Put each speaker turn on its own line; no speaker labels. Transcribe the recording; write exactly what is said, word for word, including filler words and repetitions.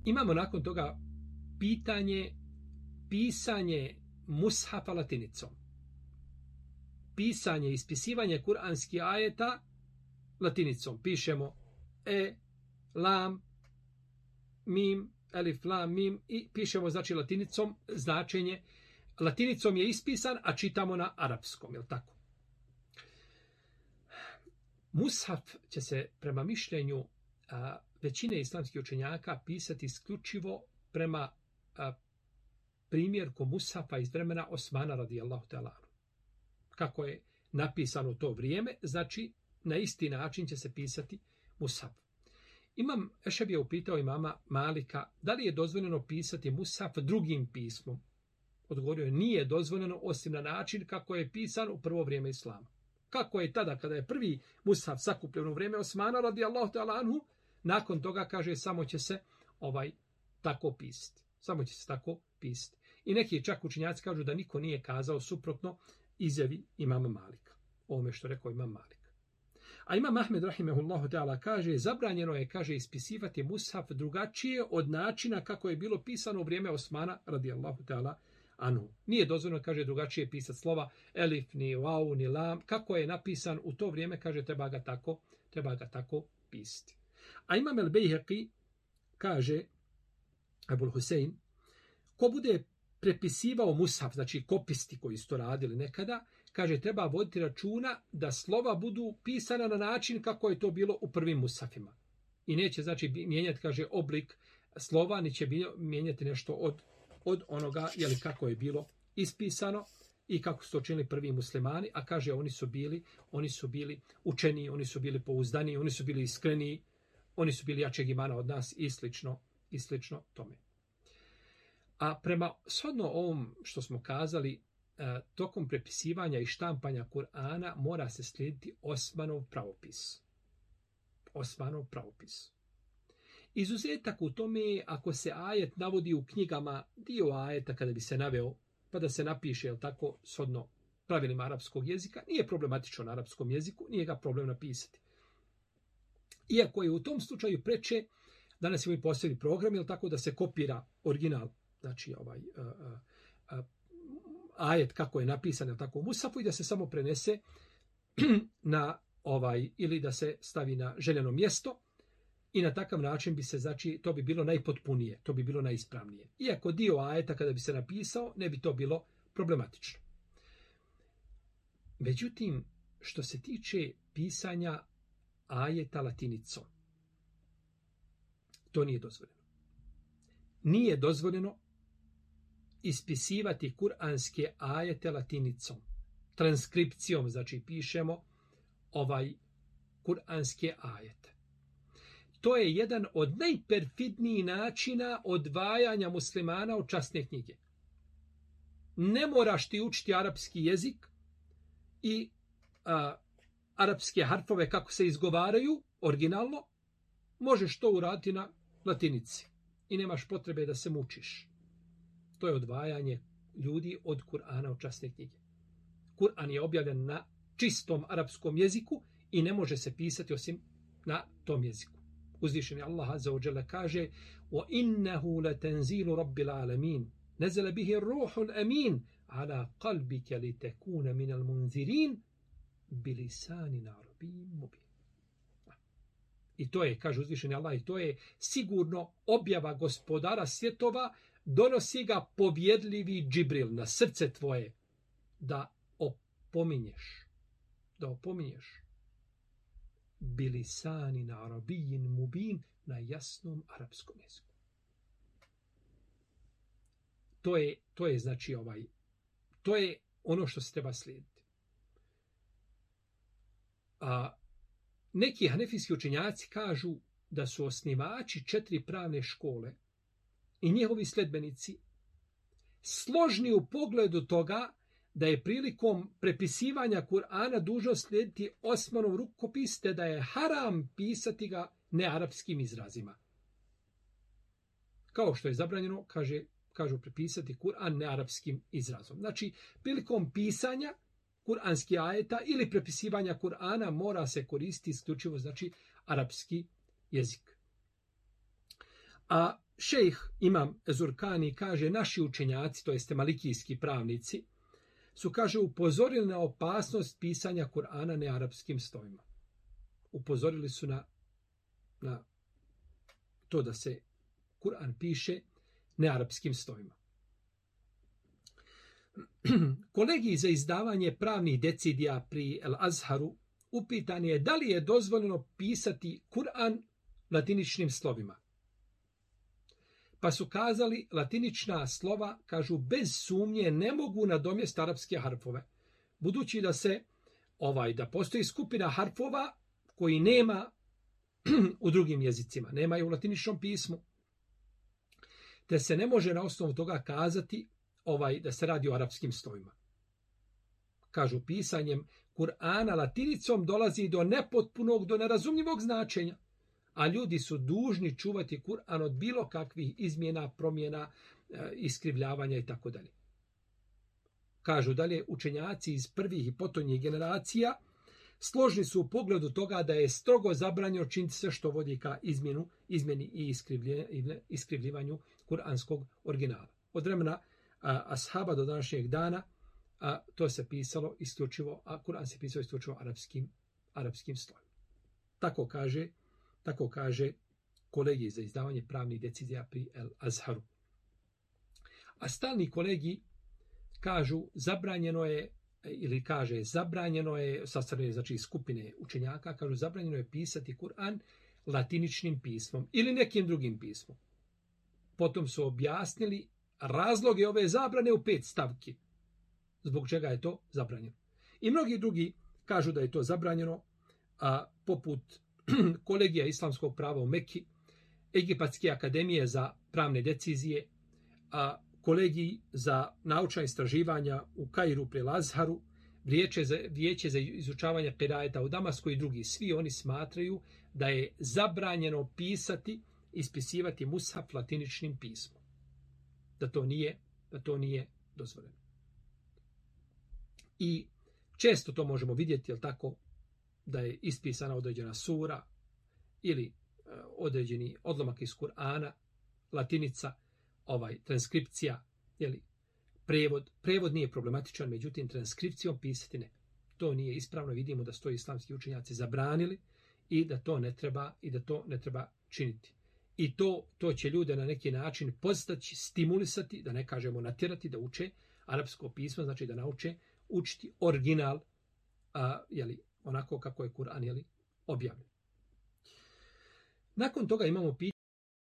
Imamo nakon toga pitanje, pisanje mushafa latinicom. Pisanje, ispisivanje kuranskih ajeta latinicom. Pišemo e, lam, mim, elif, lam, mim i pišemo znači latinicom značenje. Latinicom je ispisan, a čitamo na arapskom, je li tako? Mushaf će se prema mišljenju a, većine islamskih učenjaka pisati isključivo prema a, primjerku mushafa iz vremena Osmana radijallahu ta'ala anhu. Kako je napisano u to vrijeme, znači na isti način će se pisati mushaf. Imam Ešeb je upitao imama Malika da li je dozvoljeno pisati mushaf drugim pismom. Odgovorio je nije dozvoljeno osim na način kako je pisan u prvo vrijeme islama. Kako je tada kada je prvi mushaf sakupljen u vrijeme Osmana radijallahu ta'ala anhu, nakon toga kaže samo će se ovaj tako pisati. Samo će se tako pisati. I neki čak učenjaci kažu da niko nije kazao suprotno izjavi imama Malika. Ovome što rekao imam Malik. A imam Ahmed rahimehullahu ta'ala kaže zabranjeno je kaže ispisivati mushaf drugačije od načina kako je bilo pisano u vrijeme Osmana radijallahu ta'ala anhu. Nije dozvoljeno kaže drugačije pisati slova elif ni vav ni lam kako je napisan u to vrijeme kaže treba ga tako treba ga tako pisati. A imam el Bejheqi kaže Ebul Husein ko bude prepisivao mushaf, znači kopisti koji su to radili nekada, kaže treba voditi računa da slova budu pisana na način kako je to bilo u prvim mushafima. I neće znači mijenjati, kaže, oblik slova, ni će mijenjati nešto od, od onoga, jeli kako je bilo ispisano i kako su to činili prvi muslimani, a kaže oni su bili, oni su bili učeni, oni su bili pouzdani, oni su bili iskreni, oni su bili jačeg imana od nas i slično, i slično tome. A prema shodno ovom što smo kazali, tokom prepisivanja i štampanja Kur'ana mora se slijediti Osmanov pravopis. Osmanov pravopis. Izuzetak u tome je ako se ajet navodi u knjigama, dio ajeta kada bi se naveo, pa da se napiše, jel tako, shodno pravilima arapskog jezika, nije problematično na arapskom jeziku, nije ga problem napisati. Iako je u tom slučaju preče, danas imamo i posebni program, jel tako, da se kopira original, znači ovaj uh, uh, ajet kako je napisan, jel tako, u mushafu i da se samo prenese na ovaj, ili da se stavi na željeno mjesto i na takav način bi se, znači, to bi bilo najpotpunije, to bi bilo najispravnije. Iako dio ajeta kada bi se napisao, ne bi to bilo problematično. Međutim, što se tiče pisanja ajeta latinicom, to nije dozvoljeno. Nije dozvoljeno ispisivati kuranske ajete latinicom, transkripcijom, znači pišemo ovaj kuranske ajete. To je jedan od najperfidnijih načina odvajanja muslimana od časne knjige. Ne moraš ti učiti arapski jezik i a, arapske harfove kako se izgovaraju originalno, možeš to uraditi na latinici i nemaš potrebe da se mučiš. To je odvajanje ljudi od Kur'ana, od časne knjige. Kur'an je objavljen na čistom arapskom jeziku i ne može se pisati osim na tom jeziku. Uzvišeni Allah azza wa jalla kaže: "Wa innahu latanzilu rabbil alamin, nazala bihi ar-ruhul amin ala qalbika litakuna min al-munzirin bilisanin arabiyyin mubin." I to je, kaže uzvišeni Allah, i to je sigurno objava gospodara svjetova, donosi ga povjedljivi Džibril na srce tvoje da opominješ, da opominješ bilisanin arabiyyin mubin, na jasnom arapskom jeziku. To je, to je znači ovaj, to je ono što se treba slijediti. A neki hanefijski učenjaci kažu da su osnivači četiri pravne škole i njihovi sledbenici složni u pogledu toga da je prilikom prepisivanja Kur'ana dužno slijediti Osmanov rukopis, te da je haram pisati ga nearapskim izrazima. Kao što je zabranjeno, kaže, kažu prepisati Kur'an nearapskim izrazom. Znači, prilikom pisanja kuranski ajeta ili prepisivanja Kur'ana mora se koristiti isključivo, znači, arapski jezik. A šejh Imam Ezurkani kaže, naši učenjaci, to jeste malikijski pravnici, su, kaže, upozorili na opasnost pisanja Kur'ana nearapskim slovima. Upozorili su na, na to da se Kur'an piše nearapskim slovima. Kolegij za izdavanje pravnih decidija pri El Azharu upitan je da li je dozvoljeno pisati Kur'an latiničnim slovima. Pa su kazali, latinična slova, kažu, bez sumnje ne mogu nadomjestiti arapske harfove, budući da se ovaj da postoji skupina harfova koji nema u drugim jezicima, nema i u latiničnom pismu, te se ne može na osnovu toga kazati ovaj da se radi o arapskim slovima. Kažu, pisanjem Kur'ana latinicom dolazi do nepotpunog, do nerazumljivog značenja, a ljudi su dužni čuvati Kur'an od bilo kakvih izmjena, promjena, iskrivljavanja i tako dalje. Kažu dalje, učenjaci iz prvih i potonjih generacija složni su u pogledu toga da je strogo zabranjeno činiti sve što vodi ka izmjenu, izmjeni i iskrivljivanju kuranskog originala. Od vremena a, ashaba do današnjeg dana a, to se pisalo isključivo, a Kur'an se pisao isključivo arapskim, arapskim slovima. Tako kaže, tako kaže kolegij za izdavanje pravnih decidija pri El Azharu. A stalni kolegij kažu, zabranjeno je, ili kaže, zabranjeno je, sastavljeno znači skupine učenjaka, kažu, zabranjeno je pisati Kur'an latiničnim pismom ili nekim drugim pismom. Potom su objasnili razloge ove zabrane u pet stavki. Zbog čega je to zabranjeno. I mnogi drugi kažu da je to zabranjeno, a poput kolegija islamskog prava u Mekki, Egipatske akademije za pravne decidije, a kolegiji za naučna istraživanja u Kairu pri Azharu, vijeće za, vijeće za izučavanje kirajeta u Damasku i drugi. Svi oni smatraju da je zabranjeno pisati, ispisivati mushaf latiničnim pismom. Da to nije, da to nije dozvoljeno. I često to možemo vidjeti, jel tako, da je ispisana određena sura ili uh, određeni odlomak iz Kur'ana, latinica, ovaj transkripcija, jeli, prevod. Prevod nije problematičan, međutim transkripcijom pisati ne. To nije ispravno, vidimo da su to islamski učenjaci zabranili i da to ne treba i da to ne treba činiti. I to to će ljude na neki način postaći, stimulisati, da ne kažemo natjerati da uče arapsko pismo, znači da nauče učiti original, a, jeli, onako kako je Kur'an, jeli, objavljen. Nakon toga imamo pitanje